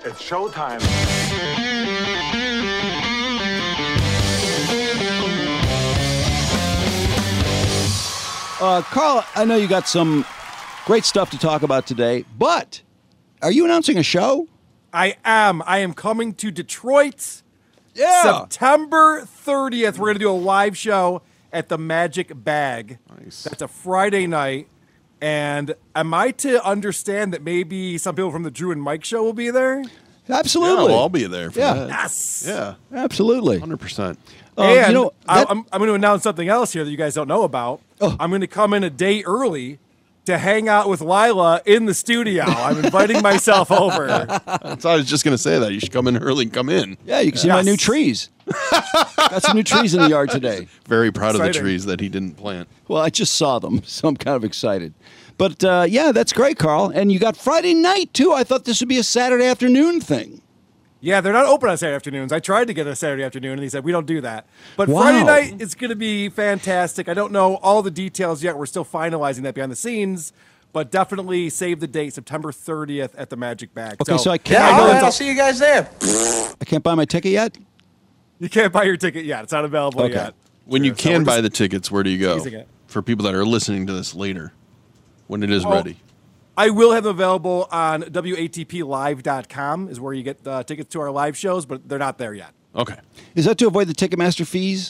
It's showtime. Carl, I know you got some great stuff to talk about today, but are you announcing a show? I am. I am coming to Detroit. Yeah. September 30th. We're going to do a live show at the Magic Bag. Nice. That's a Friday night. And am I to understand that maybe some people from the Drew and Mike show will be there? Absolutely. Yeah, well, I'll be there for that. Yes. Yeah, Absolutely. 100%. And I'm going to announce something else here that you guys don't know about. Oh. I'm going to come in a day early to hang out with Lila in the studio. I'm inviting myself over. So I was just going to say that. You should come in early and come in. Yeah, you can see my new trees. Got some new trees in the yard today. Very proud of the Exciting. trees that he didn't plant. Well, I just saw them, so I'm kind of excited. But, yeah, that's great, Carl. And you got Friday night, too. I thought this would be a Saturday afternoon thing. Yeah, they're not open on Saturday afternoons. I tried to get a Saturday afternoon, and he said, we don't do that. But Wow. Friday night is going to be fantastic. I don't know all the details yet. We're still finalizing that behind the scenes. But definitely save the date, September 30th at the Magic Bag. Okay, so I can't- I Yeah, know all right, it's I'll see you guys there. I can't buy my ticket yet? You can't buy your ticket yet. It's not available Okay. yet. When you So can we're buy just the tickets, where do you go? teasing it. For people that are listening to this later, when it is Oh, ready. I will have them available on WATPlive.com is where you get the tickets to our live shows, but they're not there yet. Okay. Is that to avoid the Ticketmaster fees?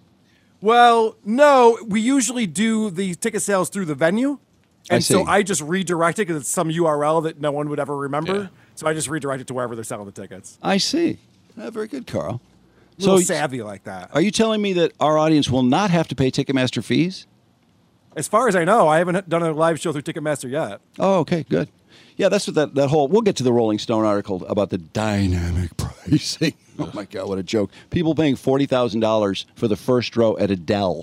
Well, no, we usually do the ticket sales through the venue. And so see. I just redirect it because it's some URL that no one would ever remember. Yeah. So I just redirect it to wherever they're selling the tickets. I see. Very good, Carl. A little So savvy like that. are you telling me that our audience will not have to pay Ticketmaster fees? As far as I know, I haven't done a live show through Ticketmaster yet. Oh, okay, good. Yeah, that's what that whole. We'll get to the Rolling Stone article about the dynamic pricing. Oh my God, what a joke! People paying $40,000 for the first row at Adele.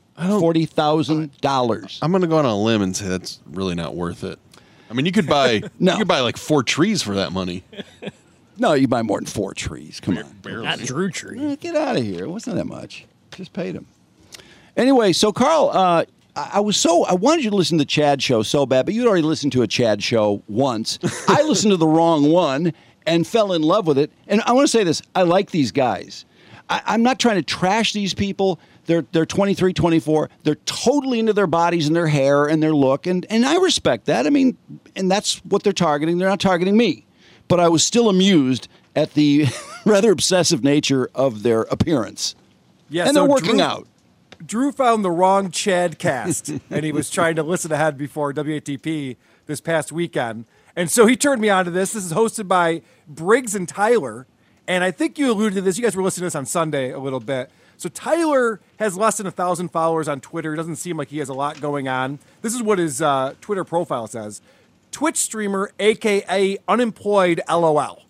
$40,000. I'm going to go on a limb and say that's really not worth it. I mean, you could buy No. you could buy like 4 trees for that money. No, you buy more than 4 trees. Come on, Barely. Not Drew Tree. Get out of here. It wasn't that much. Just paid him. Anyway, so Carl, I wanted you to listen to the Chad show so bad, but you'd already listened to a Chad show once. I listened to the wrong one and fell in love with it. And I want to say this: I like these guys. I'm not trying to trash these people. They're 23, 24. They're totally into their bodies and their hair and their look, and I respect that. I mean, and that's what they're targeting. They're not targeting me, but I was still amused at the rather obsessive nature of their appearance. Yeah, And so they're working Drew- out. Drew found the wrong Chad cast, and he was trying to listen ahead before WATP this past weekend. And so he turned me on to this. This is hosted by Briggs and Tyler. And I think you alluded to this. You guys were listening to this on Sunday a little bit. So Tyler has less than 1,000 followers on Twitter. It doesn't seem like he has a lot going on. This is what his Twitter profile says. Twitch streamer, a.k.a. unemployed LOL.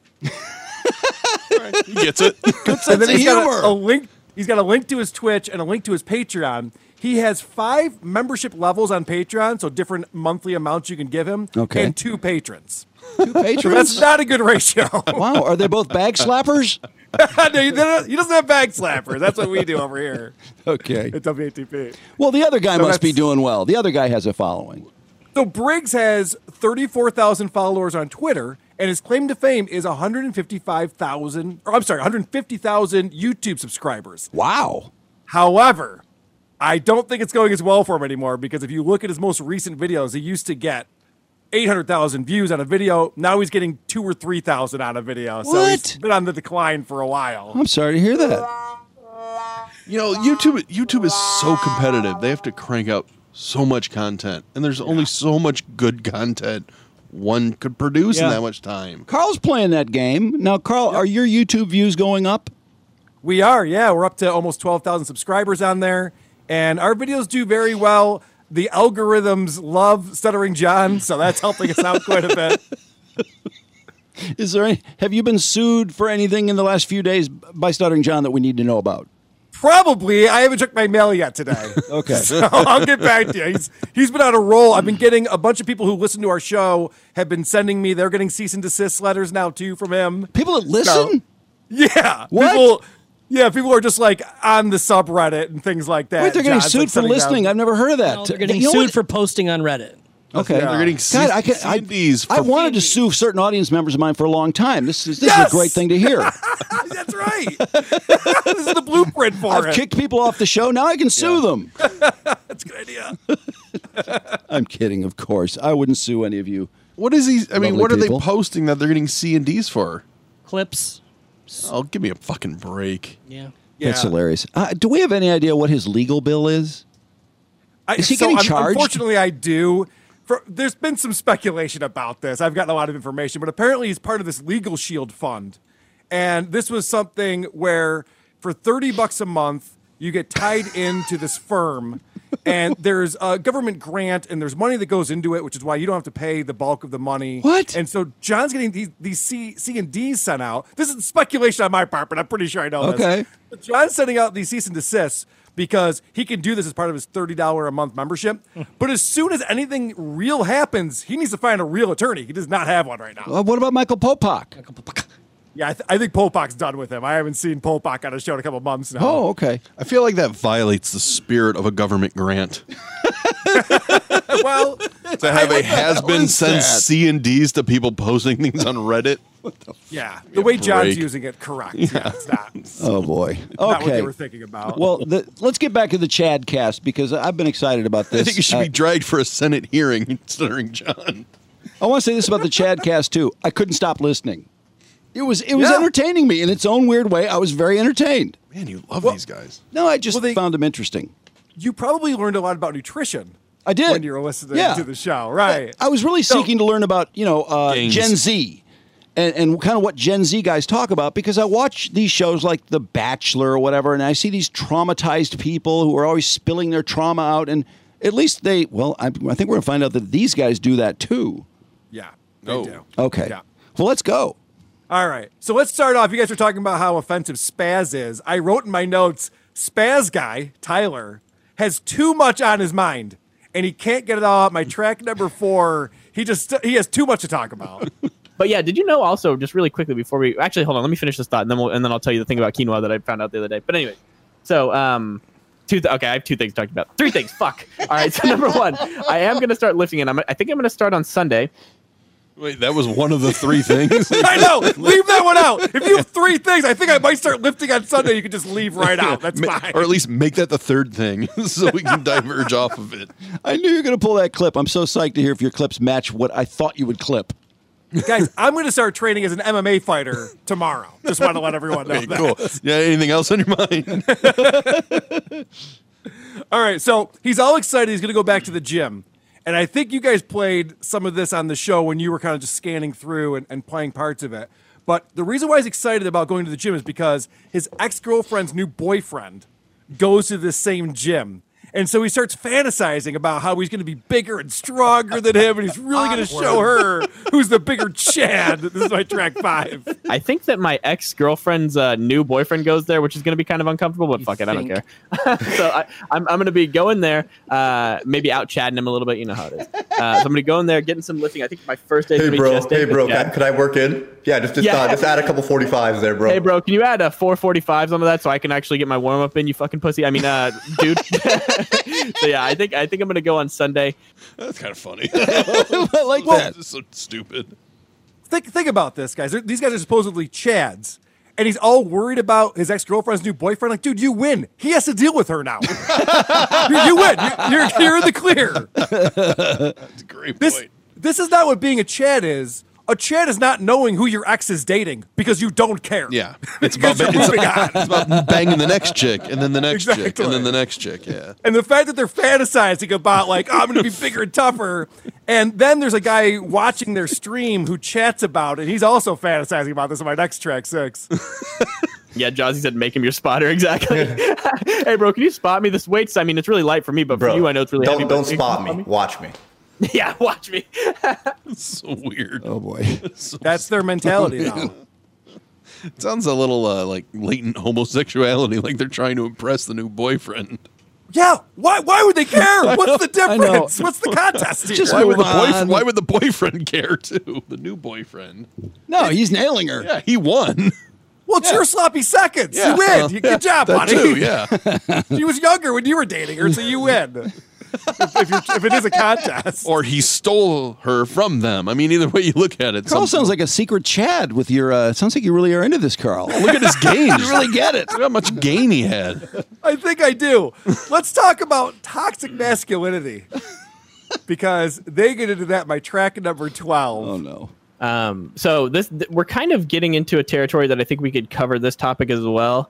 He gets it. And then he's humor. got a link. He's got a link to his Twitch and a link to his Patreon. He has 5 membership levels on Patreon, so different monthly amounts you can give him, Okay. and 2 patrons. 2 patrons. So that's not a good ratio. Wow, are they both bag slappers? No, he doesn't have bag slappers. That's what we do over here Okay. at WATP. Well, the other guy So must be that's- doing well. The other guy has a following. So Briggs has 34,000 followers on Twitter, and his claim to fame is 150,000 YouTube subscribers. Wow. However, I don't think it's going as well for him anymore because if you look at his most recent videos, he used to get 800,000 views on a video. Now he's getting 2,000 or 3,000 on a video. So he's What? been on the decline for a while. I'm sorry to hear that. You know, YouTube is so competitive. They have to crank out so much content, and there's only so much good content one could produce in Yeah. that much time. Carl's playing that game. Now, Carl, are your YouTube views going up? We are, yeah. We're up to almost 12,000 subscribers on there, and our videos do very well. The algorithms love Stuttering John, so that's helping us out quite a bit. Is there have you been sued for anything in the last few days by Stuttering John that we need to know about? Probably. I haven't checked my mail yet today. Okay. So I'll get back to you. He's been on a roll. I've been getting a bunch of people who listen to our show have been sending me. They're getting cease and desist letters now too from him. People that listen? Yeah. What? People are just like on the subreddit and things like that. Wait, they're getting John's, sued like, for sending listening. them. I've never heard of that. No, they're getting You know sued what? for posting on Reddit. Okay. They're getting God, C&Ds. I wanted to sue certain audience members of mine for a long time. This is a great thing to hear. That's right. This is the blueprint for I've it. kicked people off the show. Now I can sue them. That's a good idea. I'm kidding, of course. I wouldn't sue any of you. What is he? I mean, Lovely what are people. they posting that they're getting C&Ds for? Clips. Oh, give me a fucking break. Yeah. That's hilarious. Do we have any idea what his legal bill is? Is he getting charged? Unfortunately, I do. There's been some speculation about this. I've gotten a lot of information, but apparently he's part of this Legal Shield fund. And this was something where for $30 a month, you get tied into this firm, and there's a government grant, and there's money that goes into it, which is why you don't have to pay the bulk of the money. What? And so John's getting these C&Ds sent out. This is speculation on my part, but I'm pretty sure I know this. Okay. But John's sending out these cease and desists because he can do this as part of his $30 a month membership. But as soon as anything real happens, he needs to find a real attorney. He does not have one right now. What about Michael Popak? Yeah, I think Popak's done with him. I haven't seen Popak on a show in a couple months now. Oh, okay. I feel like that violates the spirit of a government grant. Well, To have a has-been is send that? C&Ds to people posting things on Reddit. yeah, the way John's break. using it, correct. Yeah, it's not. Oh, boy. Not what Okay. they were thinking about. Well, let's get back to the Chad cast because I've been excited about this. I think you should be dragged for a Senate hearing considering John. I want to say this about the Chad cast, too. I couldn't stop listening. It was Yeah. entertaining me in its own weird way. I was very entertained. Man, you love these guys. No, I just Well, they- found them interesting. you probably learned a lot about nutrition. I did. When you were listening Yeah. to the show, right? I was really seeking to learn about, Gangs. Gen Z and kind of what Gen Z guys talk about because I watch these shows like The Bachelor or whatever, and I see these traumatized people who are always spilling their trauma out. And at least I think we're going to find out that these guys do that too. Yeah, they Oh. do. Okay. Yeah. Well, let's go. All right. So let's start off. You guys were talking about how offensive spaz is. I wrote in my notes, spaz guy, Tyler, has too much on his mind, and he can't get it all out. My track number 4, he has too much to talk about. But yeah, did you know also, just really quickly before we actually hold on, let me finish this thought, and then I'll tell you the thing about quinoa that I found out the other day. But anyway, so okay, I have 2 things to talk about. 3 things. Fuck. All right. So number 1, I am going to start lifting, and I think I'm going to start on Sunday. Wait, that was one of the 3 things? I know. Leave that one out. If you have 3 things, I think I might start lifting on Sunday. You can just leave right out. That's fine. Or at least make that the 3rd thing so we can diverge off of it. I knew you were going to pull that clip. I'm so psyched to hear if your clips match what I thought you would clip. Guys, I'm going to start training as an MMA fighter tomorrow. Just want to let everyone know Okay, that. cool. Yeah, anything else on your mind? All right, so he's all excited. He's going to go back to the gym. And I think you guys played some of this on the show when you were kind of just scanning through and playing parts of it. But the reason why he's excited about going to the gym is because his ex-girlfriend's new boyfriend goes to the same gym. And so he starts fantasizing about how he's going to be bigger and stronger than him, and he's really going to show her who's the bigger Chad. This is my track 5. I think that my ex-girlfriend's new boyfriend goes there, which is going to be kind of uncomfortable, but fuck it, I don't care. So I'm going to be going there, maybe out chatting him a little bit. You know how it is. So I'm going to go in there, getting some lifting. I think my first day is going to be chest day. Hey, bro, Yeah. could I work in? Yeah, just add a couple 45s there, bro. Hey, bro, can you add 445s onto that so I can actually get my warm-up in, you fucking pussy? I mean, dude. So, yeah, I think I'm going to go on Sunday. That's kind of funny. I like that. This is so stupid. Think about this, guys. These guys are supposedly Chads. And he's all worried about his ex-girlfriend's new boyfriend. Like, dude, you win. He has to deal with her now. you win. You're in the clear. That's a great point. This is not what being a Chad is. A Chad is not knowing who your ex is dating because you don't care. Yeah. It's about moving on. It's about banging the next chick, and then the next chick, Exactly. and then the next chick, yeah. And the fact that they're fantasizing about, like, oh, I'm going to be bigger and tougher. And then there's a guy watching their stream who chats about it. He's also fantasizing about this in my next track 6. Yeah, Jazzy said make him your spotter. Exactly. Hey, bro, can you spot me? This weight's, I mean, it's really light for me, but Bro, for you, I know it's really heavy. don't but can you spot me. Watch me. Yeah, watch me. It's so weird. Oh, boy. That's their mentality now. It sounds a little like latent homosexuality, like they're trying to impress the new boyfriend. Yeah, why would they care? What's the I know. difference? What's the contest here? Just Why would, move on. why would the boyfriend care too? The new boyfriend. No, he's nailing her. Yeah, he won. Well, it's your sloppy seconds. Yeah. You win. Good job, That buddy. too, yeah. She was younger when you were dating her, so you win. if it is a contest. Or he stole her from them. I mean, either way you look at it. Carl sounds like a secret Chad with your. Sounds like you really are into this, Carl. Look at his gains. You really get it. Look how much gain he had. I think I do. Let's talk about toxic masculinity. Because they get into that by track number 12. Oh, no. So we're kind of getting into a territory that I think we could cover this topic as well.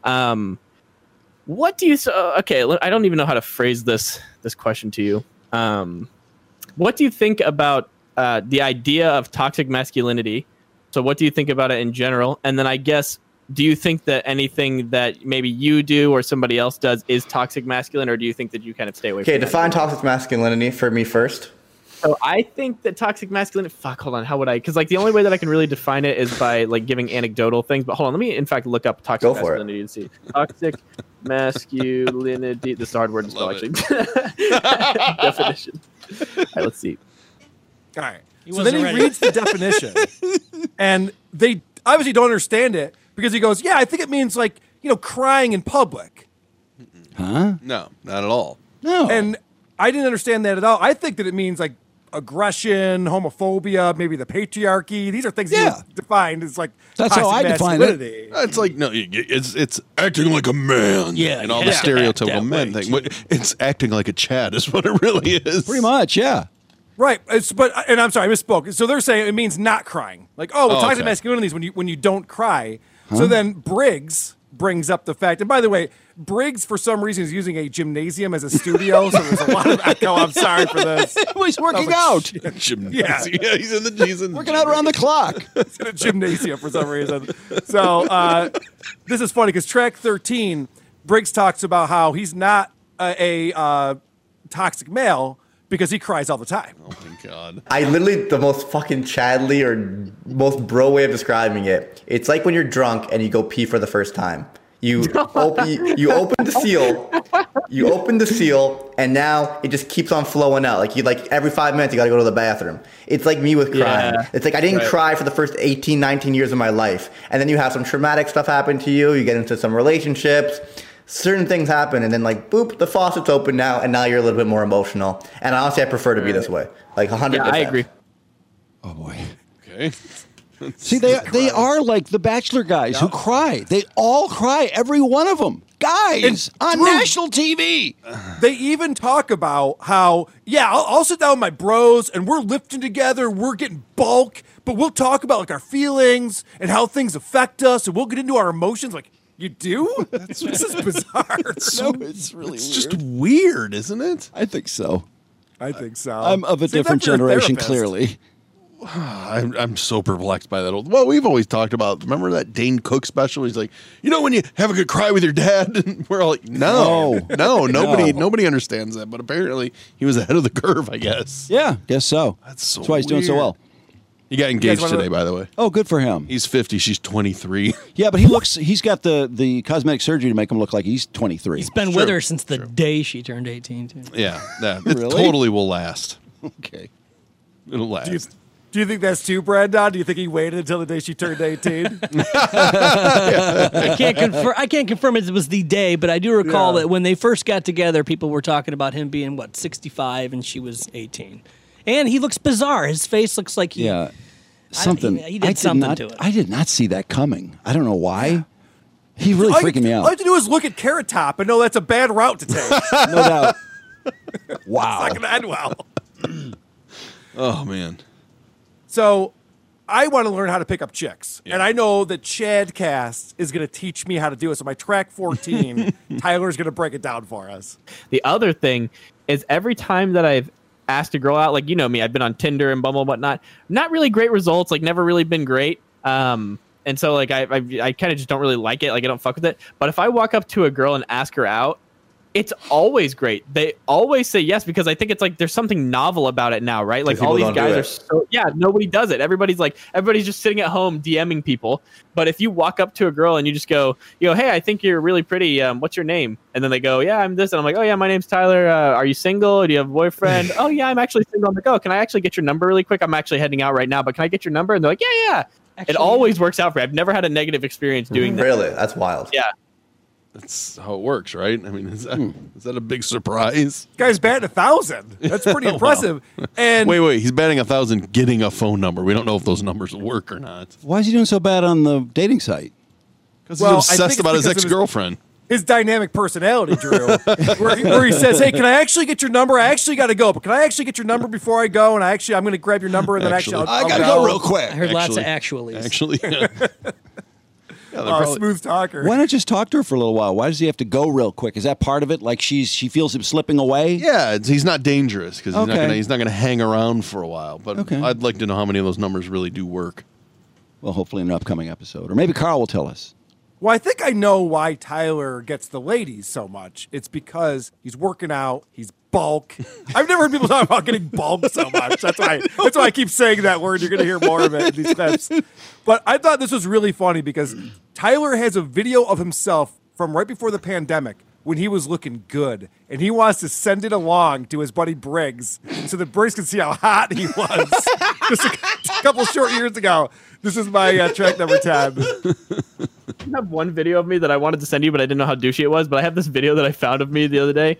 What do you? Okay, I don't even know how to phrase this question to you. What do you think about the idea of toxic masculinity? So, what do you think about it in general? And then, I guess, do you think that anything that maybe you do or somebody else does is toxic masculine, or do you think that you kind of stay away? Okay, from define that? toxic masculinity for me first. So I think that toxic masculinity. Fuck, hold on. How would I? Because like the only way that I can really define it is by like giving anecdotal things. But hold on, let me in fact look up toxic Go for it. masculinity and see toxic masculinity. This is a hard word to spell, Love actually. Definition. All right, let's see. All right. He So then wasn't he ready. reads the definition, and they obviously don't understand it because he goes, "Yeah, I think it means like crying in public." Huh? No, not at all. No. And I didn't understand that at all. I think that it means like aggression, homophobia, maybe the patriarchy. These are things Yeah. he defined as like That's how toxic I define it. masculinity. It's like no, it's acting like a man. Yeah, and all you the have to act stereotypical that men way, thing. It's acting like a Chad is what it really is. Pretty much, yeah. Right, and I'm sorry, I misspoke. So they're saying it means not crying. Like, toxic okay. masculinity is when you don't cry. So then Briggs brings up the fact, and by the way, Briggs for some reason is using a gymnasium as a studio, so there's a lot of echo. I'm sorry for this. He's working out. Gymnasium. Yeah. Yeah, he's in Working out around the clock. It's in a gymnasium for some reason. So this is funny because track 13, Briggs talks about how he's not a toxic male because he cries all the time. Oh my god. I literally, the most fucking Chadly or most bro way of describing it. It's like when you're drunk and you go pee for the first time. You open the seal, and now it just keeps on flowing out. Like every 5 minutes you got to go to the bathroom. It's like me with crying. Yeah. It's like I didn't cry for the first 18, 19 years of my life, and then you have some traumatic stuff happen to you. You get into some relationships. Certain things happen, and then like boop, the faucet's open now, and now you're a little bit more emotional. And honestly, I prefer to be this way, like 100%. Yeah, I agree. Oh, boy. Okay. See, they are like the Bachelor guys who cry. They all cry, every one of them. Guys, on national TV. They even talk about how, I'll sit down with my bros and we're lifting together, we're getting bulk, but we'll talk about like our feelings and how things affect us, and we'll get into our emotions. Like, you do? This is bizarre. No, it's really It's weird. just weird, isn't it? I think so. I think so. I'm of a Save that different for your generation, therapist. clearly. I'm so perplexed by that old. Well, we've always talked about. Remember that Dane Cook special? He's like, when you have a good cry with your dad, and we're all like, no, nobody understands that. But apparently, he was ahead of the curve, I guess. Yeah, guess so. That's why he's doing so weird. well. He got engaged wanna- today, by the way. Oh, good for him. He's 50. She's 23. Yeah, but he's got the cosmetic surgery to make him look like he's 23. He's been with her since the day she turned 18, too. Yeah, it Really? totally will last. Okay. It'll last. Do you think that's too, Brandon? Do you think he waited until the day she turned 18? I can't confirm it was the day, but I do recall that when they first got together, people were talking about him being 65 and she was 18. And he looks bizarre. His face looks like he Yeah. Something. he did something not, to it. I did not see that coming. I don't know why. He really All freaking me All you out. have to do is look at Carrot Top and know that's a bad route to take. It's No doubt. Wow. not going to end well. Oh man. So I want to learn how to pick up chicks. And I know that Chadcast is going to teach me how to do it. So my track 14, Tyler's going to break it down for us. The other thing is every time that I've asked a girl out, like, you know me, I've been on Tinder and Bumble and whatnot, not really great results, like never really been great. And so like I kind of just don't really like it. Like I don't fuck with it. But if I walk up to a girl and ask her out, it's always great. They always say yes because I think it's like there's something novel about it now, right? Like People all these don't do guys it. are nobody does it. Everybody's just sitting at home DMing people. But if you walk up to a girl and you just go, hey, I think you're really pretty. What's your name? And then they go, yeah, I'm this. And I'm like, oh yeah, my name's Tyler. Are you single? Do you have a boyfriend? Oh yeah, I'm actually single. I'm like, oh, can I actually get your number really quick? I'm actually heading out right now, but can I get your number? And they're like, yeah. It Actually, always works out for me. I've never had a negative experience doing that. Really? That's wild. Yeah. That's how it works, right? I mean, is that a big surprise? Guy's batting 1,000. That's pretty impressive. And Wait, he's batting 1,000 getting a phone number. We don't know if those numbers work or not. Why is he doing so bad on the dating site? Because Well, I he's think obsessed it's about his because of his- ex-girlfriend. his dynamic personality, Drew, where he says, "Hey, can I actually get your number? I actually got to go, but can I actually get your number before I go? And I'm going to grab your number and then Actually. I'll I gotta go real quick. I heard lots of actuallys. Actually, yeah. Yeah, they're probably- Smooth talker. Why not just talk to her for a little while? Why does he have to go real quick? Is that part of it? Like she feels him slipping away? Yeah, he's not dangerous because Okay. he's not gonna hang around for a while. But Okay. I'd like to know how many of those numbers really do work. Well, hopefully in an upcoming episode. Or maybe Carl will tell us. Well, I think I know why Tyler gets the ladies so much. It's because he's working out. He's bulk. I've never heard people talk about getting bulk so much. That's why I keep saying that word. You're going to hear more of it in these clips. But I thought this was really funny because Tyler has a video of himself from right before the pandemic when he was looking good, and he wants to send it along to his buddy Briggs so that Briggs can see how hot he was just a couple short years ago. This is my track number 10. I have one video of me that I wanted to send you, but I didn't know how douchey it was. But I have this video that I found of me the other day,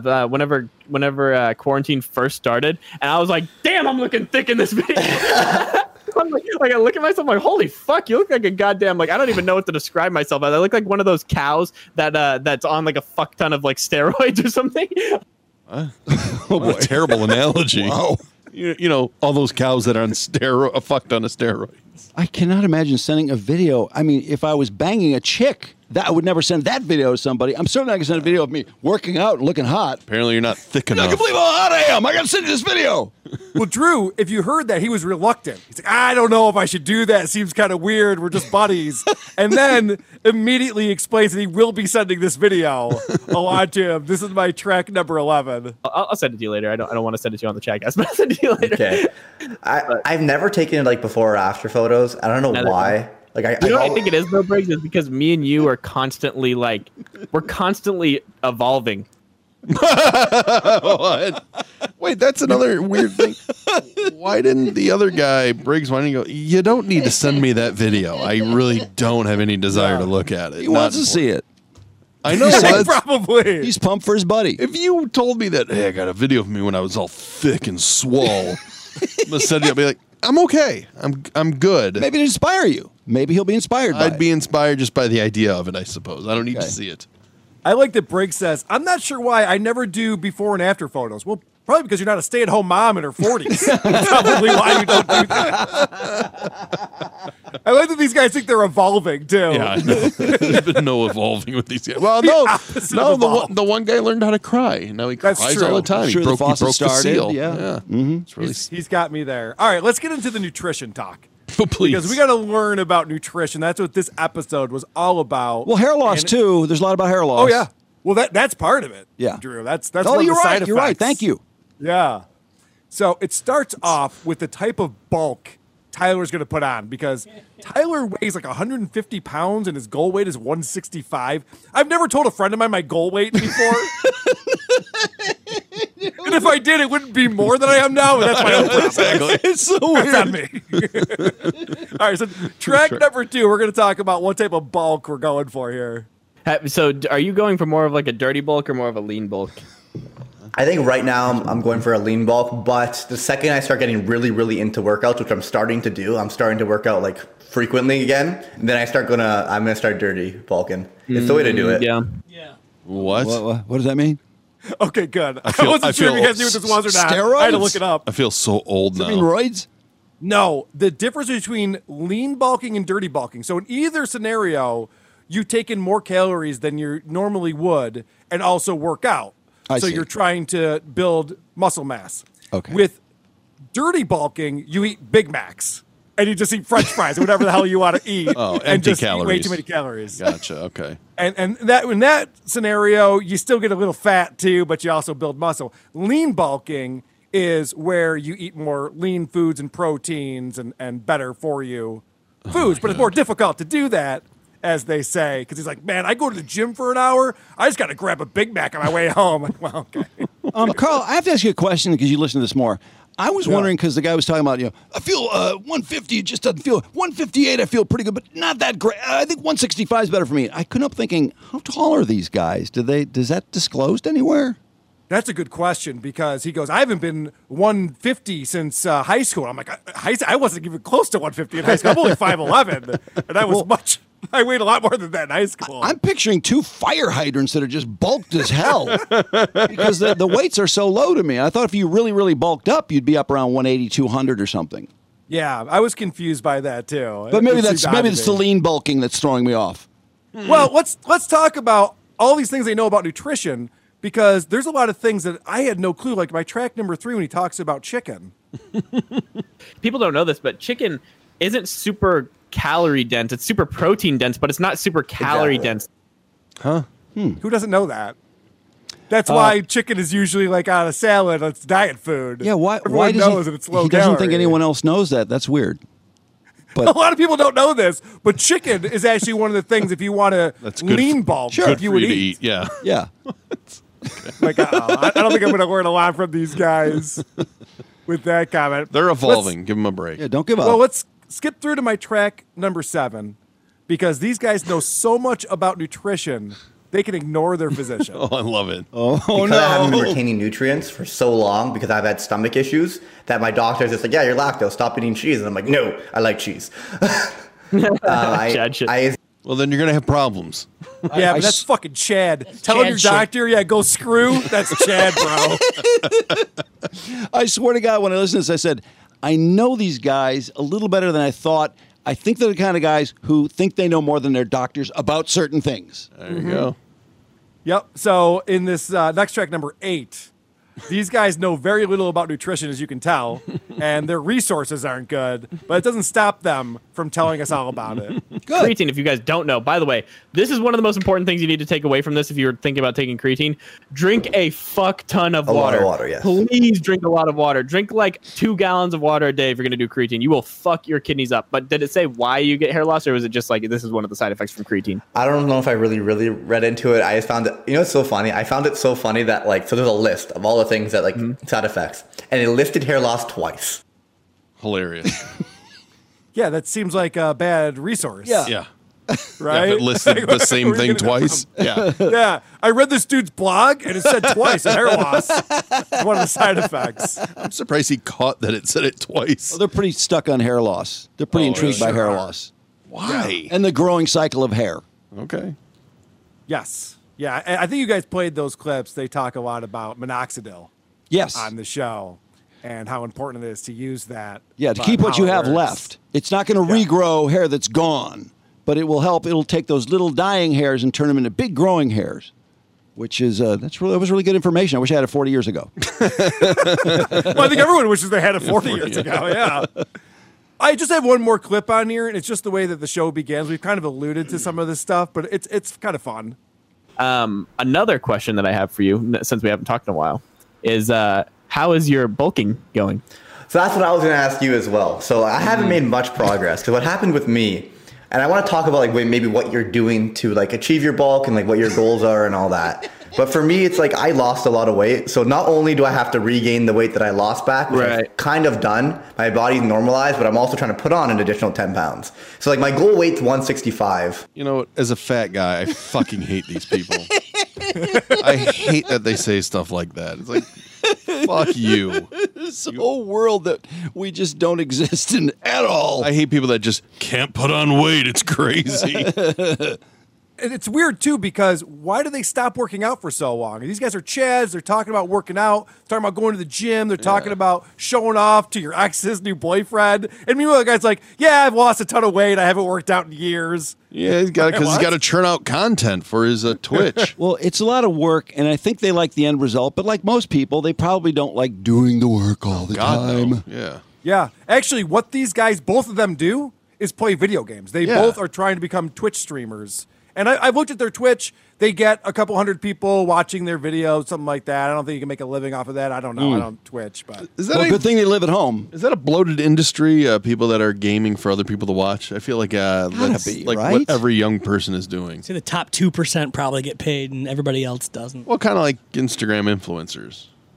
whenever quarantine first started, and I was like, "Damn, I'm looking thick in this video." I'm like, I look at myself, I'm like, holy fuck, you look like a goddamn, like, I don't even know what to describe myself as. I look like one of those cows that's on like a fuck ton of like steroids or something. Oh boy, terrible analogy. Wow. You know, all those cows that are on a fuck ton of steroids. I cannot imagine sending a video. I mean, if I was banging a chick, I would never send that video to somebody. I'm certainly not going to send a video of me working out and looking hot. Apparently, you're not thick I enough. can't believe how hot I am. I got to send you this video. Well, Drew, if you heard that, he was reluctant. He's like, I don't know if I should do that. It seems kind of weird. We're just buddies. And then immediately explains that he will be sending this video along to him. This is my track number 11. I'll send it to you later. I don't want to send it to you on the chat, guys, but I'll send it to you later. Okay. I've never taken like before or after photos. I don't know Neither why. Like You know what I think it is, though, Briggs, is because me and you are constantly we're constantly evolving. What? Wait, that's another weird thing. Why didn't the other guy, Briggs, why didn't he go, you don't need to send me that video. I really don't have any desire to look at it. He wants to see it. I know. that's- Probably. He's pumped for his buddy. If you told me that, hey, I got a video of me when I was all thick and swole, I'm gonna send you, I'll be like, I'm okay. I'm good. Maybe to inspire you. Maybe he'll be inspired by I'd it. be inspired just by the idea of it, I suppose. I don't need Okay. to see it. I like that Briggs says, I'm not sure why I never do before and after photos. Well, probably because you're not a stay-at-home mom in her 40s. That's probably why you don't do that. I like that these guys think they're evolving, too. Yeah, I know. There's been no evolving with these guys. Well, no, opposite no. of The evolve. one guy learned how to cry. Now he That's cries true. all the time. I'm sure he the broke, he faucet broke the started, seal. yeah. It's really He's got me there. All right, let's get into the nutrition talk. please. Because we got to learn about nutrition. That's what this episode was all about. Well, hair loss, And- too. There's a lot about hair loss. Oh, yeah. Well, that's part of it. Yeah. Drew. That's Oh, one of you're the side right. You're right. effects. Thank you. Yeah. So it starts off with the type of bulk Tyler's going to put on because Tyler weighs like 150 pounds and his goal weight is 165. I've never told a friend of mine my goal weight before. And if I did, it wouldn't be more than I am now. But that's my own problem. Exactly. It's so That's on weird. me. All right. So track number 2, we're going to talk about what type of bulk we're going for here. So are you going for more of like a dirty bulk or more of a lean bulk? I think right now I'm going for a lean bulk, but the second I start getting really, really into workouts, which I'm starting to do, I'm starting to work out like frequently again. And then I'm gonna start dirty bulking. It's the way to do it. Yeah. What? What does that mean? Okay, good. I, feel- wasn't I sure if feel you guys knew what this was or not. steroids? I had to look it up. I feel so old Does now. it mean roids? No, the difference between lean bulking and dirty bulking. So in either scenario, you take in more calories than you normally would and also work out. I So see. you're trying to build muscle mass. Okay. With dirty bulking, you eat Big Macs and you just eat French fries or whatever the hell you want to eat. Oh, and empty just eat way calories. too many calories. Gotcha. Okay. And that in that scenario, you still get a little fat too, but you also build muscle. Lean bulking is where you eat more lean foods and proteins and better for you foods, but it's more difficult to do that, as they say, because he's like, man, I go to the gym for an hour, I just got to grab a Big Mac on my way home. Well, okay. Carl, I have to ask you a question because you listen to this more. I was wondering because the guy was talking about, I feel 150, it just doesn't feel 158. I feel pretty good, but not that great. I think 165 is better for me. I couldn't help thinking, how tall are these guys? Does that disclosed anywhere? That's a good question because he goes, I haven't been 150 since high school. I'm like, I wasn't even close to 150 in high school. I'm only 5'11", and I weighed a lot more than that in high school. I'm picturing 2 fire hydrants that are just bulked as hell because the weights are so low to me. I thought if you really, really bulked up, you'd be up around 180, 200 or something. Yeah, I was confused by that too. But maybe it's the lean bulking that's throwing me off. Well, let's talk about all these things they know about nutrition because there's a lot of things that I had no clue. Like my track number 3 when he talks about chicken. People don't know this, but chicken isn't super calorie dense. It's super protein dense, but it's not super calorie dense. Huh? Who doesn't know that? That's why chicken is usually like on a salad. It's diet food. Yeah, why Everyone does knows that it's low he doesn't calorie. think anyone else knows that. That's weird. A lot of people don't know this, but chicken is actually one of the things if you want to lean bulk, Good you for would you to eat. Yeah. Like, I don't think I'm going to learn a lot from these guys with that comment. They're evolving. Give them a break. Yeah, don't give up. Well, let's skip through to my track number 7 because these guys know so much about nutrition, they can ignore their physician. Oh, I love it. Because I haven't been retaining nutrients for so long because I've had stomach issues that my doctor's just like, yeah, you're lactose. Stop eating cheese. And I'm like, no, I like cheese. Chad shit. Well, then you're going to have problems. Yeah, but that's fucking Chad. Tell your Chad doctor, go screw. That's Chad, bro. I swear to God, when I listened to this, I said, I know these guys a little better than I thought. I think they're the kind of guys who think they know more than their doctors about certain things. There you go. Yep. So in this next track, number 8, these guys know very little about nutrition, as you can tell, and their resources aren't good, but it doesn't stop them from telling us all about it. Good. Creatine, if you guys don't know, by the way, this is one of the most important things you need to take away from this if you're thinking about taking creatine. Drink a fuck ton of water. lot of water, yes. Please drink a lot of water. Drink like 2 gallons of water a day if you're going to do creatine. You will fuck your kidneys up. But did it say why you get hair loss, or was it just like this is one of the side effects from creatine? I don't know if I really read into it. I just found it, it's so funny. I found it so funny that so there's a list of all the things that side effects, and it listed hair loss twice. Hilarious. Yeah, that seems like a bad resource. Yeah. Right? If it listed the same Where are you thing gonna twice. Yeah. Yeah, I read this dude's blog, and it said twice hair loss. One of the side effects. I'm surprised he caught that it said it twice. Well, they're pretty stuck on hair loss. They're pretty intrigued by hair loss. Why? And the growing cycle of hair. Okay. Yes. Yeah, I think you guys played those clips. They talk a lot about minoxidil Yes. on the show and how important it is to use that. Yeah, to but keep what how you it have works. left. It's not going to regrow hair that's gone, but it will help. It'll take those little dying hairs and turn them into big growing hairs, which is that was really good information. I wish I had it 40 years ago. Well, I think everyone wishes they had it 40 years ago. Yeah. I just have one more clip on here, and it's just the way that the show begins. We've kind of alluded to some of this stuff, but it's kind of fun. Another question that I have for you, since we haven't talked in a while, is how is your bulking going? So that's what I was going to ask you as well. So I haven't made much progress because what happened with me, and I want to talk about maybe what you're doing to achieve your bulk and what your goals are and all that. But for me, it's I lost a lot of weight. So not only do I have to regain the weight that I lost back, which I've kind of done, my body's normalized, but I'm also trying to put on an additional 10 pounds. So my goal weight's 165. As a fat guy, I fucking hate these people. I hate that they say stuff like that. It's like, fuck you. This whole world that we just don't exist in at all. I hate people that just can't put on weight. It's crazy. And it's weird, too, because why do they stop working out for so long? These guys are Chads. They're talking about working out, talking about going to the gym. They're talking about showing off to your ex's new boyfriend. And meanwhile, the guy's like, yeah, I've lost a ton of weight. I haven't worked out in years. Yeah, he's got to churn out content for his Twitch. Well, it's a lot of work, and I think they like the end result. But like most people, they probably don't like doing the work all the time. No. Yeah. Yeah. Actually, what these guys, both of them do, is play video games. They both are trying to become Twitch streamers. And I've looked at their Twitch. They get a couple hundred people watching their videos, something like that. I don't think you can make a living off of that. I don't know. I don't Twitch. But Is that Good thing they live at home. Is that a bloated industry? People that are gaming for other people to watch? I feel like that's be, like right? what every young person is doing. See, the top 2% probably get paid, and everybody else doesn't. Well, kind of like Instagram influencers.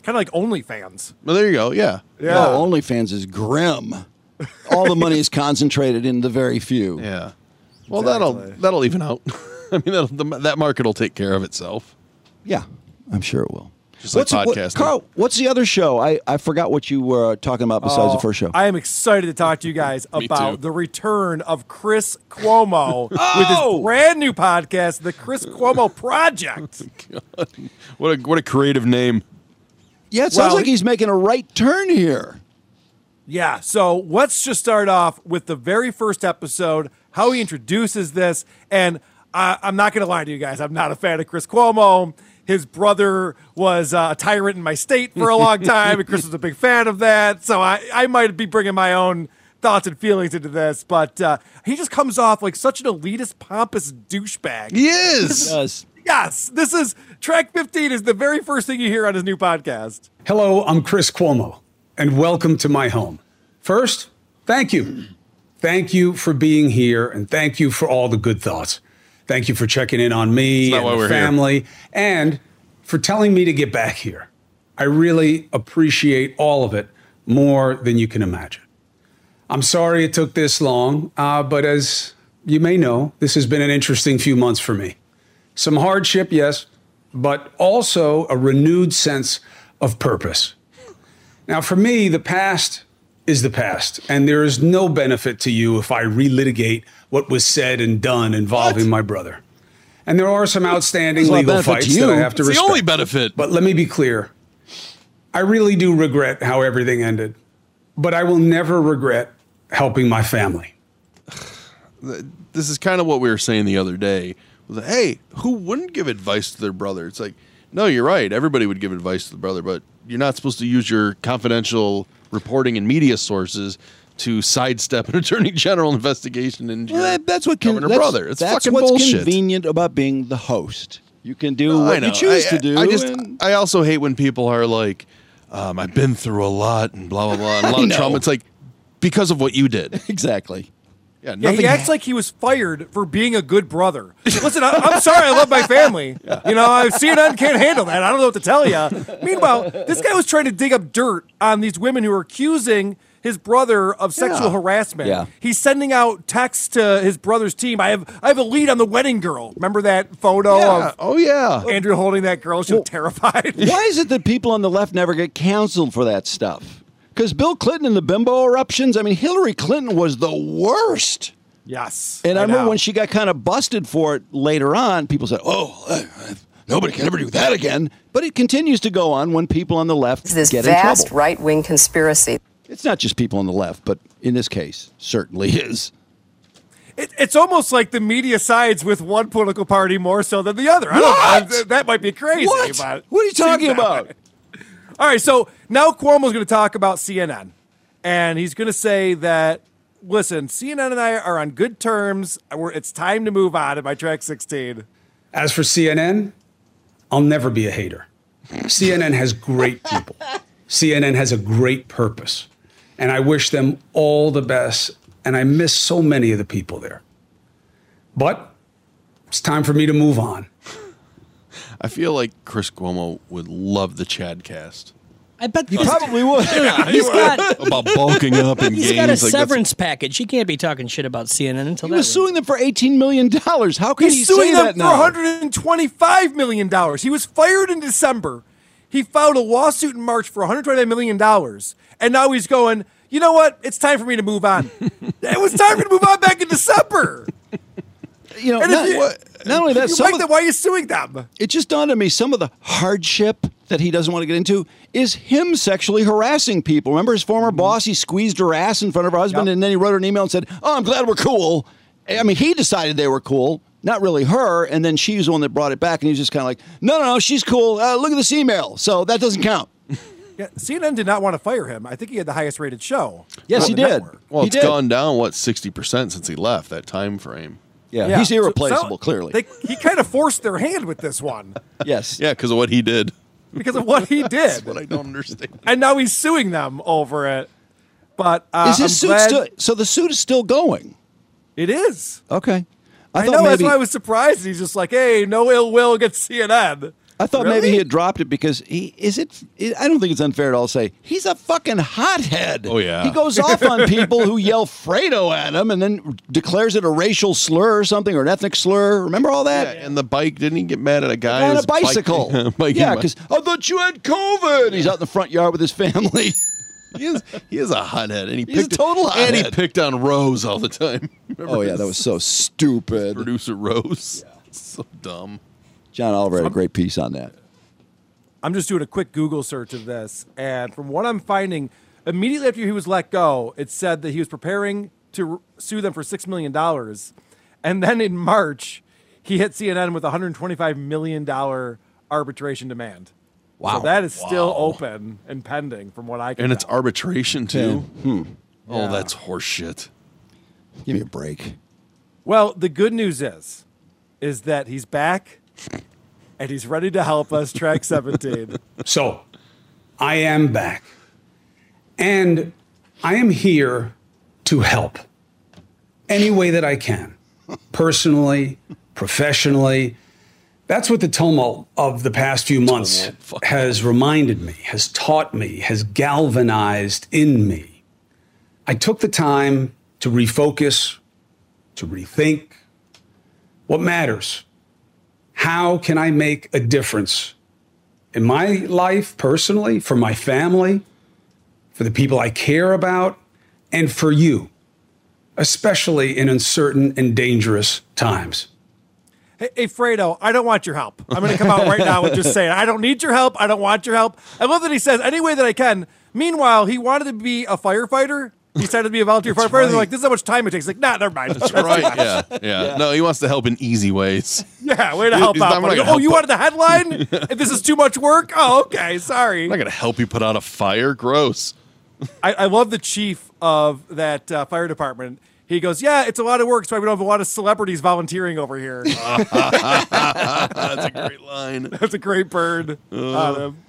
Kind of like OnlyFans. Well, there you go. Yeah. Yeah. Oh, OnlyFans is grim. All the money is concentrated in the very few. Yeah. Well, Exactly. that'll even out. I mean, that market will take care of itself. Yeah, I'm sure it will. Just like podcasting. Carl, what's the other show? I forgot what you were talking about besides the first show. I am excited to talk to you guys Me about too. the return of Chris Cuomo with his brand new podcast, The Chris Cuomo Project. What a creative name. Yeah, it sounds Well, like he's making a right turn here. Yeah, so let's just start off with the very first episode, how he introduces this. And I'm not going to lie to you guys, I'm not a fan of Chris Cuomo. His brother was a tyrant in my state for a long time, and Chris was a big fan of that. So I might be bringing my own thoughts and feelings into this, but he just comes off like such an elitist, pompous douchebag. He is. Does. Yes, this is Track 15 is the very first thing you hear on his new podcast. Hello, I'm Chris Cuomo, and welcome to my home. First, thank you. Thank you for being here, and thank you for all the good thoughts. Thank you for checking in on me That's not and why the we're here. family, and for telling me to get back here. I really appreciate all of it more than you can imagine. I'm sorry it took this long, but as you may know, this has been an interesting few months for me. Some hardship, yes, but also a renewed sense of purpose. Now, for me, the past is the past, and there is no benefit to you if I relitigate what was said and done involving my brother. And there are some outstanding There's a lot of legal benefit to fights that you. I have to It's the respect. only benefit. But let me be clear. I really do regret how everything ended, but I will never regret helping my family. This is kind of what we were saying the other day. Was like, hey, who wouldn't give advice to their brother? It's like, no, you're right. Everybody would give advice to the brother, but you're not supposed to use your confidential reporting and media sources to sidestep an attorney general investigation into your That's what governor brother. It's that's fucking what's bullshit. convenient about being the host. You can do I what know. you choose to do. I also hate when people are like, I've been through a lot and blah, blah, blah, and a lot of know. trauma. It's like, because of what you did. exactly. Yeah, Yeah, nothing. he acts like he was fired for being a good brother. Listen, I'm sorry, I love my family. You know, CNN can't handle that. I don't know what to tell you. Meanwhile, this guy was trying to dig up dirt on these women who were accusing his brother of sexual harassment. Yeah. He's sending out texts to his brother's team. I have a lead on the wedding girl. Remember that photo Yeah. of Oh, yeah. Andrew holding that girl? She was terrified. Why is it that people on the left never get canceled for that stuff? Because Bill Clinton and the bimbo eruptions, I mean, Hillary Clinton was the worst. Yes. And I remember know. when she got kind of busted for it later on, people said, nobody can ever do that again. But it continues to go on when people on the left This get in vast trouble. right-wing conspiracy. It's not just people on the left, but in this case, certainly is. It's almost like the media sides with one political party more so than the other. I don't know. That might be crazy. What? But What are you seems talking that about? way. All right, so now Cuomo's going to talk about CNN. And he's going to say that, listen, CNN and I are on good terms. It's time to move on at my Track 16. As for CNN, I'll never be a hater. CNN has great people. CNN has a great purpose. And I wish them all the best. And I miss so many of the people there. But it's time for me to move on. I feel like Chris Cuomo would love the Chadcast. I bet He probably would. he's got About bulking up in he's games. got a like that's- severance package. He can't be talking shit about CNN until He that. was suing them for $18 million. How can he He's say suing them that for now? $125 million. He was fired in December. He filed a lawsuit in March for $125 million. And now he's going, you know what? It's time for me to move on. It was time for me to move on back in December. You know, And if you- not only that, You some like of, that? Why are you suing them? it just dawned on me some of the hardship that he doesn't want to get into is him sexually harassing people. Remember his former boss? He squeezed her ass in front of her husband, Yep. and then he wrote her an email and said, "Oh, I'm glad we're cool." I mean, he decided they were cool, not really her, and then she was the one that brought it back, and he was just kind of like, "No, she's cool. Look at this email." So that doesn't count. Yeah, CNN did not want to fire him. I think he had the highest rated show. Yes, on he the did. network. Well, He it's did. gone down, 60% since he left, that time frame. Yeah, he's So- irreplaceable, so clearly. he kind of forced their hand with this one Yes. Yeah, because of what he did. because of what he did. But I don't understand. And now he's suing them over it. But Is his I'm suit glad still? So the suit is still going. it is. Okay. I thought know. That's maybe- why I was surprised. He's just like, hey, no ill will against CNN. I thought maybe Really? he had dropped it because I don't think it's unfair to all say he's a fucking hothead. Oh, yeah. He goes off on people who yell Fredo at him and then declares it a racial slur or something or an ethnic slur. Remember all that? Yeah, and the bike, didn't he get mad at a guy On who's a bicycle. Yeah, because I thought you had COVID. He's out in the front yard with his family. he is a hothead, and He's a total and he hothead. picked on Rose all the time. Remember Oh, yeah, that was so stupid. producer Rose. So dumb. John Oliver had a great piece on that. I'm just doing a quick Google search of this, and from what I'm finding, immediately after he was let go, it said that he was preparing to sue them for $6 million. And then in March, he hit CNN with a $125 million arbitration demand. Wow. So that is still open and pending from what I can And it's tell. arbitration, too. Yeah. Oh, that's horseshit. Give me a break. Well, the good news is that he's back and he's ready to help us track 17. So, I am back. And I am here to help any way that I can, personally, professionally. That's what the tumult of the past few months has reminded me, has taught me, has galvanized in me. I took the time to refocus, to rethink what matters. How can I make a difference in my life personally, for my family, for the people I care about, and for you, especially in uncertain and dangerous times? Hey, Fredo, I don't want your help. I'm going to come out right now and just say it. I don't need your help. I don't want your help. I love that he says any way that I can. Meanwhile, he wanted to be a firefighter. He decided to be a volunteer firefighter. right. They're like, this is how much time it takes. Like, nah, never mind. That's right. Yeah. No, he wants to help in easy ways. Yeah, way to help He's not out. buddy. gonna Oh, help you put- wanted the headline? If this is too much work? Oh, okay. Sorry. I'm not going to help you put out a fire. Gross. I love the chief of that fire department. He goes, yeah, it's a lot of work. That's why we don't have a lot of celebrities volunteering over here. That's a great line. That's a great bird on him.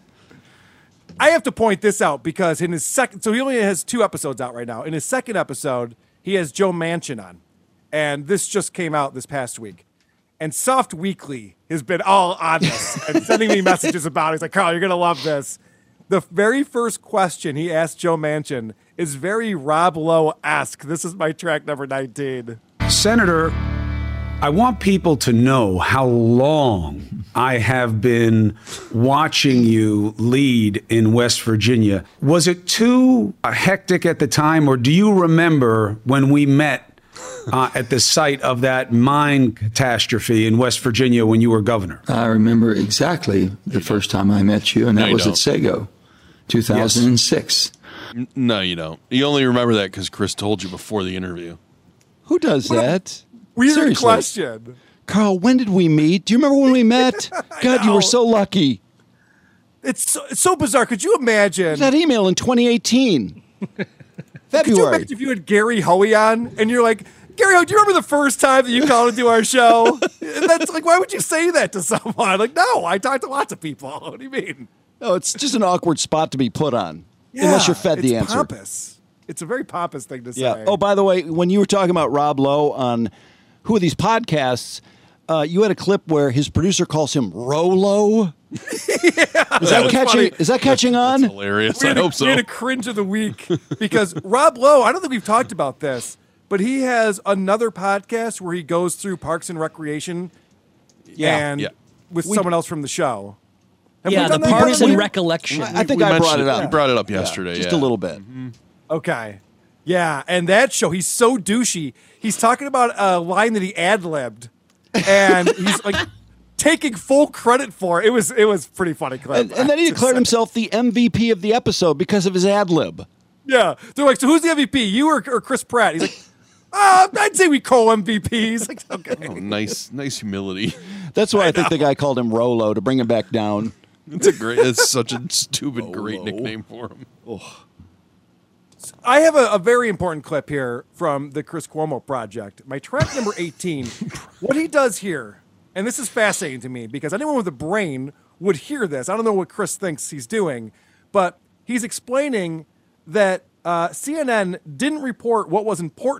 I have to point this out because in his second, so he only has 2 episodes out right now. In his second episode, he has Joe Manchin on. And this just came out this past week. And Soft Weekly has been all on this and sending me messages about it. He's like, Carl, you're going to love this. The very first question he asked Joe Manchin is very Rob Lowe-esque. This is my track number 19. Senator, I want people to know how long I have been watching you lead in West Virginia. Was it too hectic at the time, or do you remember when we met at the site of that mine catastrophe in West Virginia when you were governor? I remember exactly the first time I met you, and that No, you was at don't. Sago, 2006. No, you don't. You only remember that because Chris told you before the interview. Who does that? Weird Seriously. question. Carl, when did we meet? Do you remember when we met? God, you know. were so lucky. It's so bizarre. Could you imagine? That email in 2018. Could you February. imagine if you had Gary Hoey on and you're like, Gary Hoey, do you remember the first time that you called into our show? And that's like, why would you say that to someone? Like, no, I talk to lots of people. What do you mean? No, it's just an awkward spot to be put on. Unless you're fed the it's answer. Pompous. It's a very pompous thing to say. Yeah. Oh, by the way, when you were talking about Rob Lowe on who are these podcasts, you had a clip where his producer calls him Rolo. Is that catching on? Hilarious. I hope so. We had a cringe of the week because Rob Lowe, I don't think we've talked about this, but he has another podcast where he goes through Parks and Recreation and Yeah. with someone else from the show. Have we Yeah, the done that Parks yet? and Recollection. I think We I brought mentioned it up. You brought it up yesterday. Just yeah. a little bit. Okay. Yeah, and that show, he's so douchey. He's talking about a line that he ad-libbed, and he's like taking full credit for it. It was pretty funny. Clip, And then he I have to declared say. himself the MVP of the episode because of his ad lib. Yeah, they're like, so who's the MVP? You or Chris Pratt? He's like, I'd say we co-MVPs. Like, okay. Oh, nice humility. That's why I think the guy called him Rolo to bring him back down. It's such a stupid, great nickname for him. I have a very important clip here from the Chris Cuomo project. My track number 18. What he does here, and this is fascinating to me because anyone with a brain would hear this. I don't know what Chris thinks he's doing, but he's explaining that CNN didn't report what was important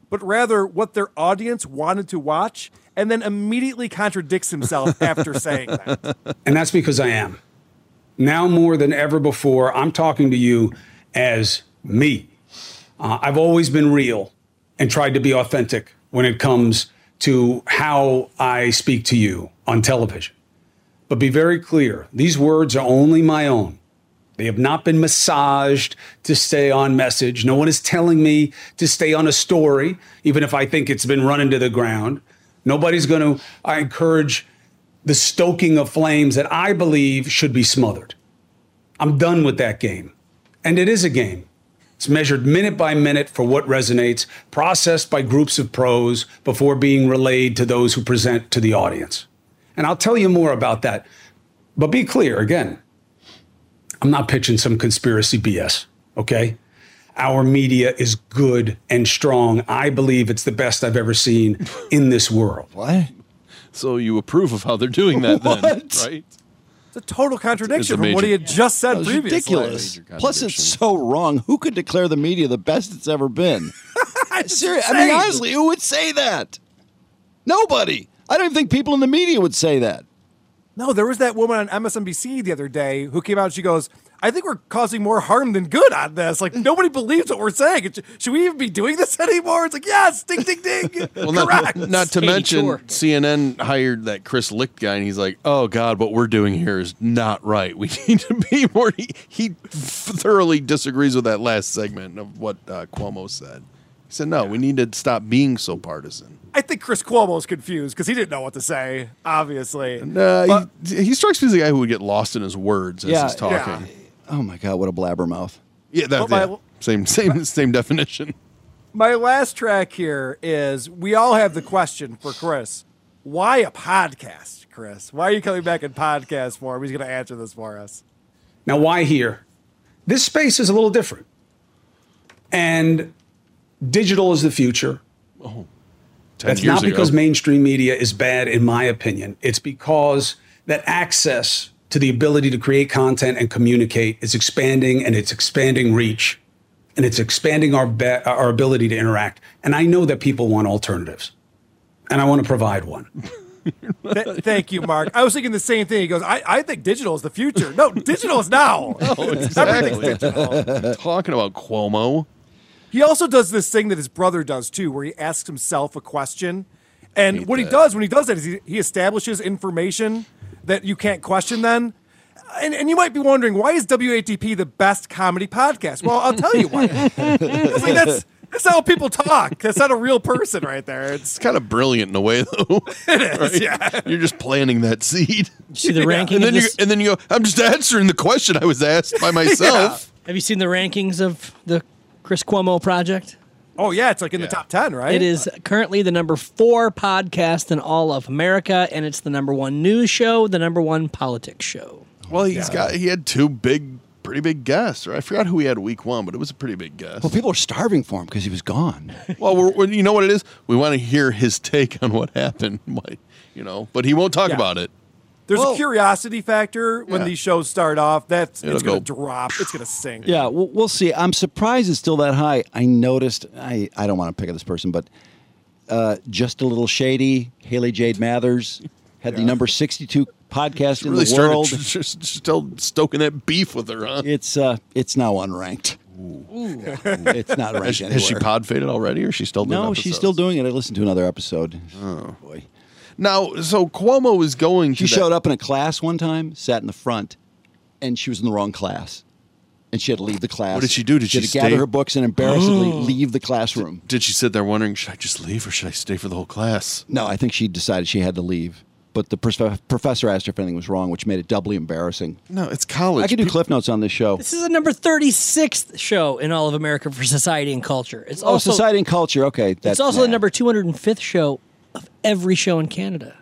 but rather what their audience wanted to watch, and then immediately contradicts himself after saying that. And that's because I am. Now more than ever before, I'm talking to you as me. I've always been real and tried to be authentic when it comes to how I speak to you on television. But be very clear, these words are only my own. They have not been massaged to stay on message. No one is telling me to stay on a story, even if I think it's been run into the ground. Nobody's going to encourage the stoking of flames that I believe should be smothered. I'm done with that game. And it is a game. It's measured minute by minute for what resonates, processed by groups of pros before being relayed to those who present to the audience. And I'll tell you more about that. But be clear, again, I'm not pitching some conspiracy BS, okay? Our media is good and strong. I believe it's the best I've ever seen in this world. What? So you approve of how they're doing that then, right? It's a total contradiction from what he had just said That's previously. ridiculous. Plus, it's so wrong. Who could declare the media the best it's ever been? Seriously, I mean, honestly, who would say that? Nobody. I don't even think people in the media would say that. No, there was that woman on MSNBC the other day who came out and she goes, I think we're causing more harm than good on this. Like, nobody believes what we're saying. Should we even be doing this anymore? It's like, yes, ding, ding, ding. Well, correct. not to mention, CNN hired that Chris Licht guy, and he's like, oh, God, what we're doing here is not right. We need to be more. He thoroughly disagrees with that last segment of what Cuomo said. He said, no, we need to stop being so partisan. I think Chris Cuomo's confused because he didn't know what to say, obviously. He strikes me as a guy who would get lost in his words as he's talking. Yeah. Oh, my God, what a blabbermouth. Yeah, same definition. My last track here is we all have the question for Chris. Why a podcast, Chris? Why are you coming back in podcast form? He's going to answer this for us. Now, why here? This space is a little different. And digital is the future. Oh, That's not because mainstream media is bad, in my opinion. It's because that access to the ability to create content and communicate is expanding, and it's expanding reach, and it's expanding our ability to interact. And I know that people want alternatives, and I want to provide one. Thank you, Mark. I was thinking the same thing. He goes, I think digital is the future. No, digital is now. Oh, exactly. Talking about Cuomo. He also does this thing that his brother does, too, where he asks himself a question. And what he does when he does that is he establishes information that you can't question then. And you might be wondering, why is WATP the best comedy podcast? Well, I'll tell you why. That's how people talk. That's not a real person right there. It's kind of brilliant in a way, though. It is, right? yeah. You're just planting that seed. See the ranking and of this? then you go, I'm just answering the question I was asked by myself. Have you seen the rankings of the Chris Cuomo project? Oh, yeah, it's like in the top 10, right? It is currently the number 4 podcast in all of America, and it's the number 1 news show, the number 1 politics show. Well, he had 2 pretty big guests. Right? I forgot who he had week 1, but it was a pretty big guest. Well, people are starving for him because he was gone. Well, you know what it is? We want to hear his take on what happened, but he won't talk about it. There's a curiosity factor when these shows start off. It's going to drop. It's going to sink. Yeah, we'll see. I'm surprised it's still that high. I noticed, I don't want to pick at this person, but Just a Little Shady, Haley Jade Mathers, had the number 62 podcast in the world. Still stoking that beef with her, huh? It's now unranked. It's not ranked anywhere. Has she pod faded already, or is she still doing No, episodes? she's still doing it. I listened to another episode. Oh, boy. Now, so Cuomo is going to... She showed up in a class one time, sat in the front, and she was in the wrong class. And she had to leave the class. What did she do? Did she had to gather her books and embarrassingly leave the classroom. Did she sit there wondering, should I just leave or should I stay for the whole class? No, I think she decided she had to leave. But the professor asked her if anything was wrong, which made it doubly embarrassing. No, it's college. I can do Cliff Notes on this show. This is the number 36th show in all of America for society and culture. It's also Society and Culture. Okay. It's also the number 205th show of every show in Canada.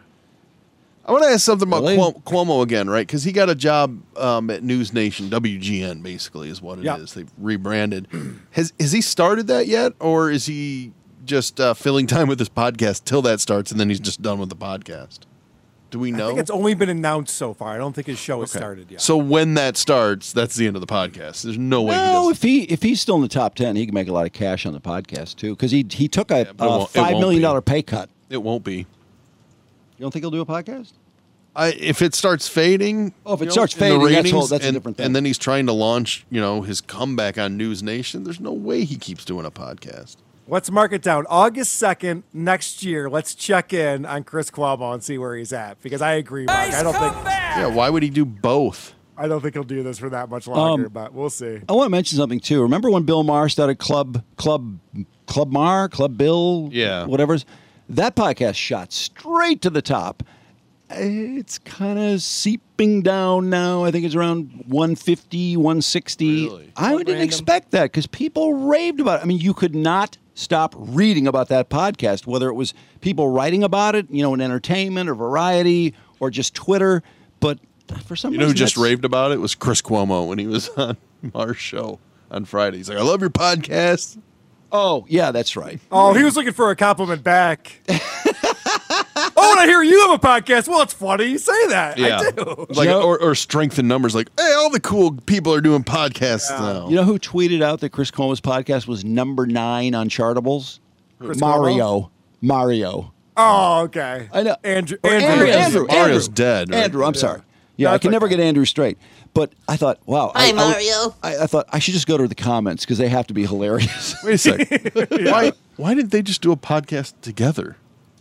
I want to ask something about Cuomo again, right? Because he got a job at News Nation, WGN, basically, is what it is. They've rebranded. Has he started that yet, or is he just filling time with his podcast till that starts, and then he's just done with the podcast? Do we know? I think it's only been announced so far. I don't think his show has started yet. So when that starts, that's the end of the podcast. There's no way. No, he if he's still in the top 10, he can make a lot of cash on the podcast too, because he took a but it won't $5 million be. pay cut. It won't be. You don't think he'll do a podcast? If it starts fading, Oh, if it you know, starts in the fading, ratings, that's a and, different thing. And then he's trying to launch, his comeback on News Nation. There's no way he keeps doing a podcast. Let's mark it down. August 2nd next year. Let's check in on Chris Cuomo and see where he's at, because I agree, Mark. I don't think Why would he do both? he'll do this for that much longer, but we'll see. I want to mention something too. Remember when Bill Maher started Club Maher, Club Bill, whatever? That podcast shot straight to the top. It's kind of seeping down now. I think it's around 150, 160. Really? I didn't expect that because people raved about it. I mean, you could not stop reading about that podcast, whether it was people writing about it, in entertainment or variety or just Twitter. But for some reason, Who just raved about it was Chris Cuomo when he was on Maher's show on Friday. He's like, I love your podcast. Oh, yeah, that's right. Oh, he was looking for a compliment back. Oh, and I hear you have a podcast. Well, it's funny you say that. Yeah. I do. Like, or strength in numbers. Like, hey, all the cool people are doing podcasts now. You know who tweeted out that Chris Cuomo's podcast was number 9 on Chartables? Chris Mario. Oh, okay. I know. Andrew. Mario's dead. Right? Andrew, I'm sorry. Yeah, That's I can never okay. get Andrew straight. But I thought, wow. Hi, Mario. I thought I should just go to the comments because they have to be hilarious. Wait a second. Why didn't they just do a podcast together?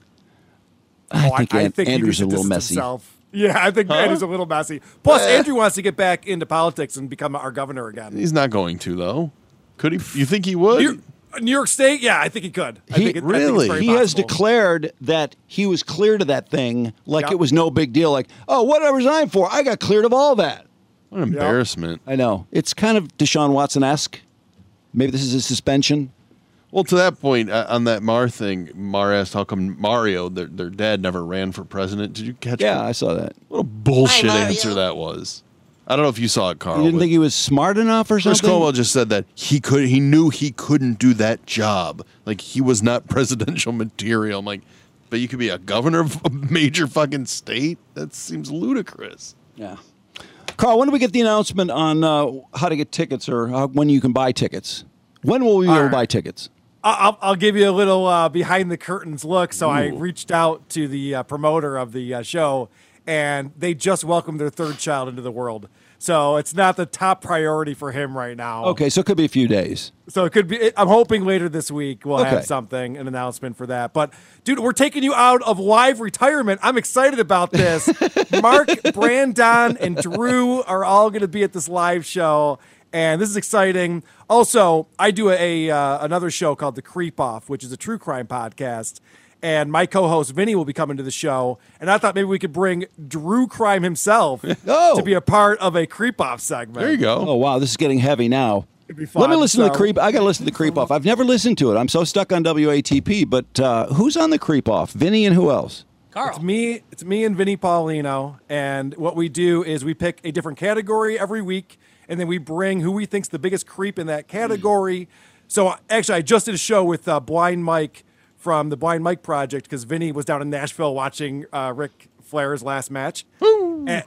I think he Andrew's needs to a little distance messy. himself. Yeah, I think Andrew's a little messy. Plus, Andrew wants to get back into politics and become our governor again. He's not going to, though. Could he? You think he would? New York State? Yeah, I think he could. I think it's very He has possible. declared that he was cleared of that thing like it was no big deal. Like, oh, what did I resign for? I got cleared of all that. What an embarrassment. I know. It's kind of Deshaun Watson-esque. Maybe this is a suspension. Well, to that point, on that Maher thing, Maher asked how come Mario, their dad, never ran for president. Did you catch that? Yeah, I saw that. What a bullshit Hi, Mario. answer that was. I don't know if you saw it, Carl. You didn't but think he was smart enough or Chris something? Cuomo just said that he knew he couldn't do that job. Like, he was not presidential material. I'm like, but you could be a governor of a major fucking state? That seems ludicrous. Yeah. Carl, when do we get the announcement on how to get tickets or when you can buy tickets? When will we be able to buy tickets? I'll give you a little behind the curtains look. So I reached out to the promoter of the show, and they just welcomed their 3rd child into the world. So it's not the top priority for him right now. Okay, so it could be a few days. So it could be. I'm hoping later this week we'll Okay. have something, an announcement for that. But dude, we're taking you out of live retirement. I'm excited about this. Mark, Brandon, and Drew are all going to be at this live show, and this is exciting. Also, I do another show called The Creep Off, which is a true crime podcast. And my co-host Vinny will be coming to the show, and I thought maybe we could bring Drew Crime himself to be a part of a Creep Off segment. There you go. Oh, wow, this is getting heavy now. It'd be fun. Let me listen to the So- Creep. I got to listen to the Creep Off. I've never listened to it. I'm so stuck on WATP. But who's on the Creep Off? Vinny and who else? Carl. It's me and Vinny Paulino, and what we do is we pick a different category every week, and then we bring who we think's the biggest creep in that category. So actually, I just did a show with Blind Mike from the Blind Mike Project because Vinny was down in Nashville watching Ric Flair's last match. And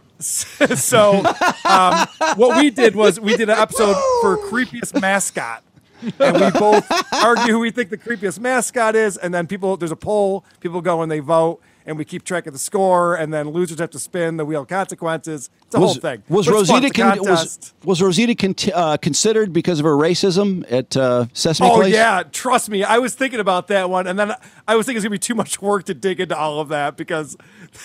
so what we did was we did an episode for creepiest mascot. And we both argue who we think the creepiest mascot is, and then there's a poll, people go and they vote, and we keep track of the score, and then losers have to spin the wheel of consequences. It's a whole thing. Was But it's fun. Rosita It's a contest. was Rosita considered because of her racism at Sesame Oh Place? yeah, trust me. I was thinking about that one, and then I was thinking it's gonna be too much work to dig into all of that because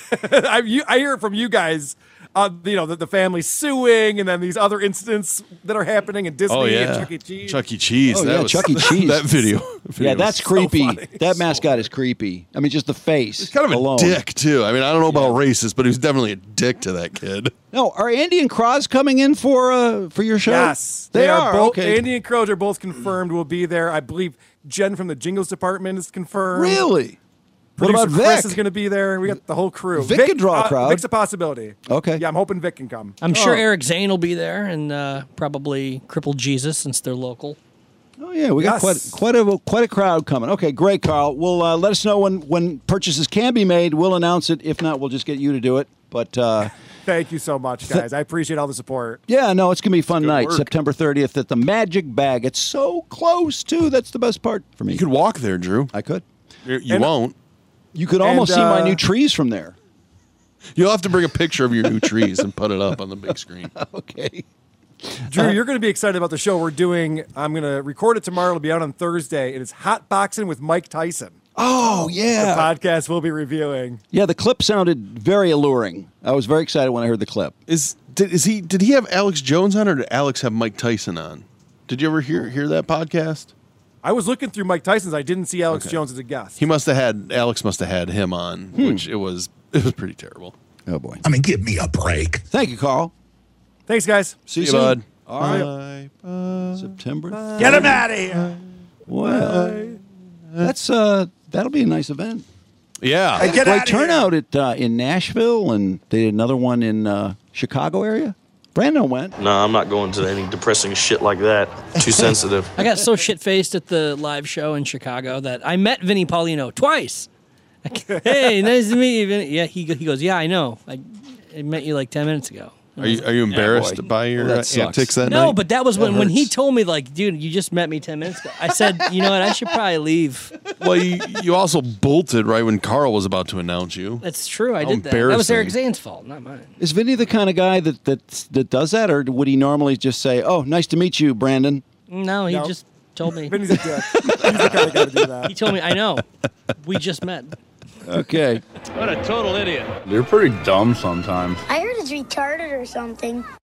I hear it from you guys. The family suing, and then these other incidents that are happening in Disney and Chuck E. Cheese. Chuck E. Cheese. Oh, that yeah, was, Chuck E. Cheese. That video. Yeah, that's so creepy. funny. That So mascot is creepy. I mean, just the face. He's kind of a alone. dick, too. I mean, I don't know about racist, but he was definitely a dick to that kid. No, are Andy and Cross coming in for your show? Yes, they are. Both, Okay. Andy and Croge are both confirmed. Will be there. I believe Jen from the Jingles department is confirmed. Really? What Producer about Chris Vic? is going to be there. We got the whole crew. Vic could draw a crowd. Vic's a possibility. Okay. Yeah, I'm hoping Vic can come. I'm sure Eric Zane will be there, and probably Crippled Jesus since they're local. Oh yeah, we got Yes. quite a crowd coming. Okay, great, Carl. We'll let us know when purchases can be made. We'll announce it. If not, we'll just get you to do it. But Thank you so much, guys. I appreciate all the support. yeah, no, it's gonna be a fun night. work. September 30th at the Magic Bag. It's so close too. That's the best part for me. You could walk there, Drew. I could. You And- won't. You could almost see my uh, new trees from there. You'll have to bring a picture of your new trees and put it up on the big screen. Okay. Drew, you're going to be excited about the show we're doing. I'm going to record it tomorrow. It'll be out on Thursday. It is Hot Boxing with Mike Tyson. Oh The yeah. podcast we'll be reviewing. Yeah, the clip sounded very alluring. I was very excited when I heard the clip. Did he have Alex Jones on, or did Alex have Mike Tyson on? Did you ever hear that podcast? I was looking through Mike Tyson's. I didn't see Alex Jones as a guest. Alex must have had him on, which it was pretty terrible. Oh boy. I mean, give me a break. Thank you, Carl. Thanks, guys. See you See soon. you, bud. All right. September. Get him out of here. Well, that's that'll be a nice event. Yeah. Get Great out of here. turnout at in Nashville, and they did another one in Chicago area. Brandon went. No, I'm not going to any depressing shit like that. Too sensitive. I got so shit-faced at the live show in Chicago that I met Vinny Paulino twice. Hey, nice to meet you, Vinny. Yeah, he goes, yeah, I know. I met you like 10 minutes ago. Are you embarrassed boy. by your Well, that sucks. antics that No, night? but that was That when he hurts. told me, like, dude, you just met me 10 minutes ago. I said, you know what, I should probably leave. Well, you also bolted right when Carl was about to announce you. That's true, I How did that. That was embarrassing. Eric Zane's fault, not mine. Is Vinny the kind of guy that does that, or would he normally just say, "Oh, nice to meet you, Brandon"? No, he No. just told me. Vinny's a dick. He's the kind of guy to do that. He told me, I know. We just met. Okay. You're pretty dumb sometimes. I heard it's retarded or something.